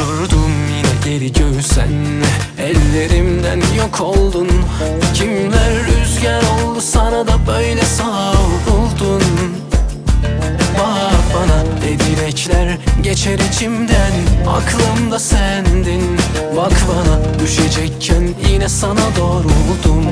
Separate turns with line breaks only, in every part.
Doldurdum yine geri göğsenle, ellerimden yok oldun. Kimler rüzgar oldu sana da böyle savruldun. Bak bana, dilekler geçer içimden, aklımda sendin. Bak bana, düşecekken yine sana doğruldum.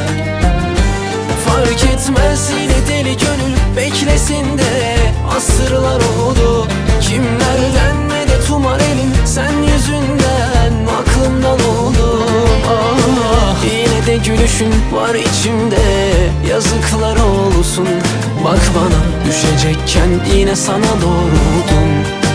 Fark etmez yine deli gönül beklesin de, asırlar oldu. Kimlerden medet umar elim, sen yüzünden aklımdan oldum. Ah, yine de gülüşün var içimde, yazıklar olsun. Bak bana, düşecekken yine sana doğruldum.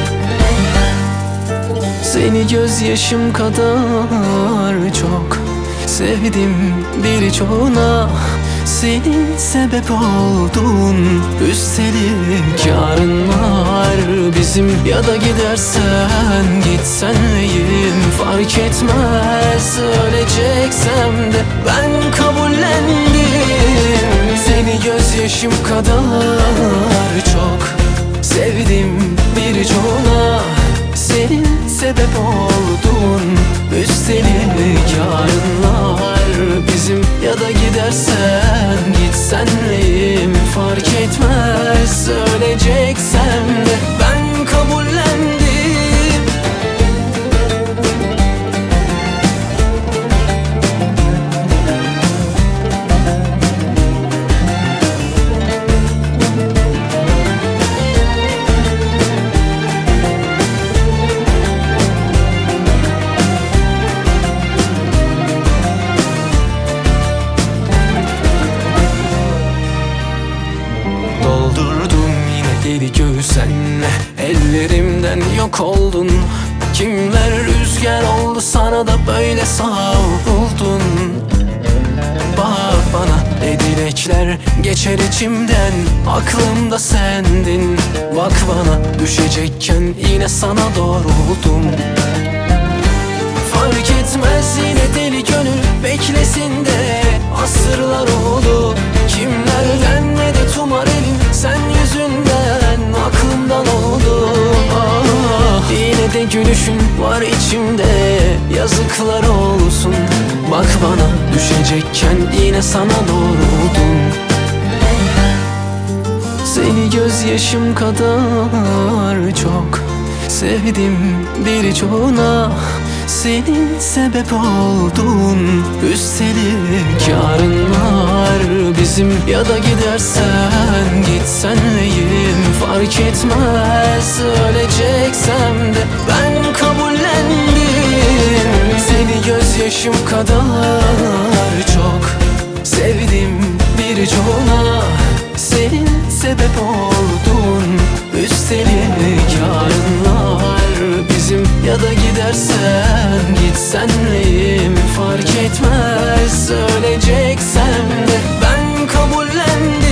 Seni gözyaşım kadar çok sevdim birçoğuna. Senin sebep oldun, üstelik yarın var bizim. Ya da gidersen gitsen neyim fark etmez. Öleceksem de ben kabullendim. Seni gözyaşım kadar çok sevdim birçoğuna. Senin sebep oldun, üstelik yarınlar bizim. Ya da gidersen gitsen neyim fark etmez. Öleceksem de ben kabullendim. Doldurdum yine geri göğsenle, ellerimden yok oldun. Kimler rüzgar oldu sana da böyle savruldun. Bak bana, dilekler geçer içimden, aklımda sendin. Bak bana, düşecekken yine sana doğruldum. Fark etmez yine deli gönül beklesin de, asırlar oldu. Kimlerden medet umar elim, sen yüzünden aklımdan oldu. Ah, yine de gülüşün var içimde, yazıklar olsun. Bak bana, düşecekken yine sana doğruldum. Seni gözyaşım kadar çok sevdim birçoğuna. Senin sebep oldun, üstelik yarınlar bizim. Ya da gidersen gitsen neyim fark etmez. Öleceksem de ben kabullendim. Seni gözyaşım kadar çok sevdim birçoğuna. Senin sebep oldun, üstelik yarınlar bizim. Ya da gidersen gitsen neyim fark etmez. Öleceksem de ben kabullendim.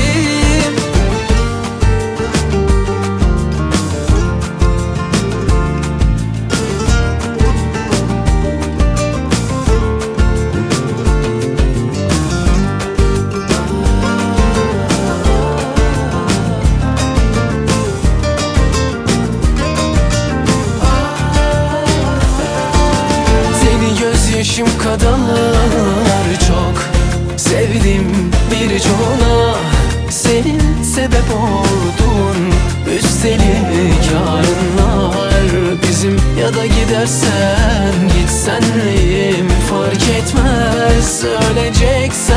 Yaşım kadar çok sevdim birçoğuna. Senin sebep oldun, üstelik yarınlar bizim. Ya da gidersen gitsen neyim fark etmez. Öleceksin